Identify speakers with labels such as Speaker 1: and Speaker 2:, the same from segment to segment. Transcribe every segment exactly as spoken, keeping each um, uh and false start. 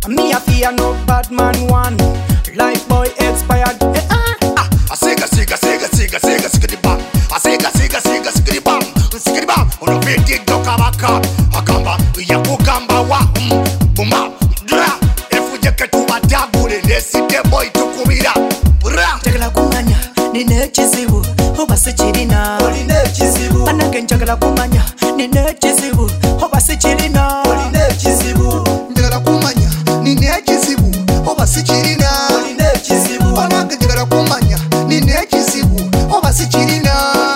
Speaker 1: Me a fear no bad man one. Life boy expired. Eh, ah.
Speaker 2: Ah, I sega sega sega sega sega skitty bam. I sega sega sega skitty bam. Skitty bam. Ono viti doka baka. Akamba ya kugamba wa. Buma dra. Efuje ketu batagule nesite boy tukubira. Bra.
Speaker 1: Njagala kumanya nina ekizibu oba sikirina.
Speaker 3: Olina ekizibu.
Speaker 1: Anange njagala kumanya nina ekizibu oba sikirina.
Speaker 3: Olina ekizibu.
Speaker 2: Njagala kumanya nina ekizibu oba sikirina.
Speaker 3: Olina ekizibu.
Speaker 2: Anange njagala kumanya nina ekizibu oba sikirina.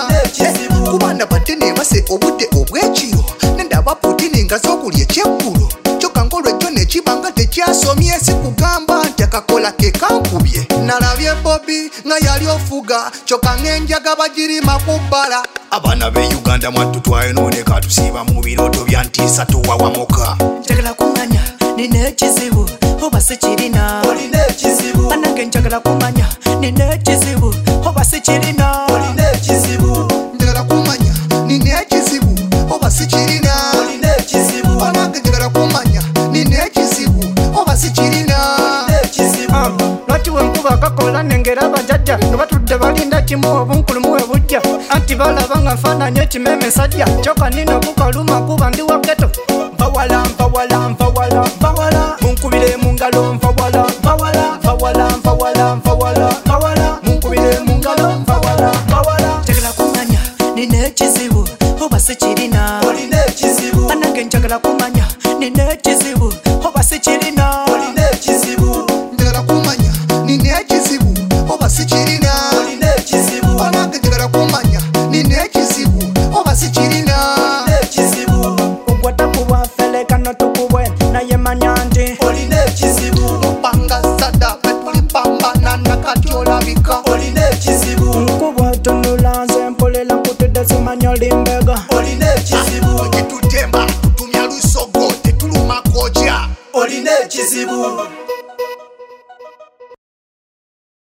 Speaker 2: Kubanda batene base obudde obwekiro nendaba putini nga z'okulya ekyeggulo kyokka ng'olwejjo ne kibanga tekyasomye si kugamba nti akakola ke kankubye. Nalabye Bobby nga yali ofuga kyokka ng'enjaga bagirima ku bbala. Abaana b'e Uganda mwatutwaye noone katusiiba mu birooto bya ntiisa towawamuka.
Speaker 1: Njagala kumanya nina ekizibu oba sikirina.
Speaker 3: Olina ekizibu.
Speaker 1: Anange njagala kumanya nina ekizibu oba sikirina.
Speaker 3: Olina ekizibu.
Speaker 2: Njagala kumanya nina ekizibu oba sikirina.
Speaker 3: Olina ekizibu.
Speaker 2: Anange njagala kumanya nina ekizibu oba sikirina.
Speaker 3: Olina ekizibu.
Speaker 1: Lwaki wenkuba akakola nengera abajajja nga batudde balinda kimu obunkulumu we bujja anti balaba nga nfaananya ekimeme sajja kyokka nina okukaluma kuba ndi wa geto. Mpawala mpawala mpawala mpawala munkubire mu ngalo mpawala mpawala mpawala mpawala mpawala mpawala munkubire mu ngalo mpawala mpawala. Njagala kumanya nina ekizibu oba sikirina.
Speaker 3: Olina ekizibu.
Speaker 1: Anange njagala kumanya nina ekizibu oba sikirina.
Speaker 3: Olina ekizibu.
Speaker 2: Njagala kumanya nina ekizibu oba sikirina.
Speaker 3: Olina ekizibu.
Speaker 2: Anange njagala kumanya nina ekizibu oba sikirina.
Speaker 3: Olina ekizibu.
Speaker 1: Kugwata kubwafeleka notukubwe naye manya nti
Speaker 3: Olina ekizibu.
Speaker 2: Panga sada petulipambana nakati olabika.
Speaker 3: Olina ekizibu.
Speaker 1: nkubwa tunula nze mpolela nkutudde simanya limbega.
Speaker 3: Olina ekizibu.
Speaker 2: Ogitutemba tutumya lusogo tetuluma koja.
Speaker 3: Olina ekizibu.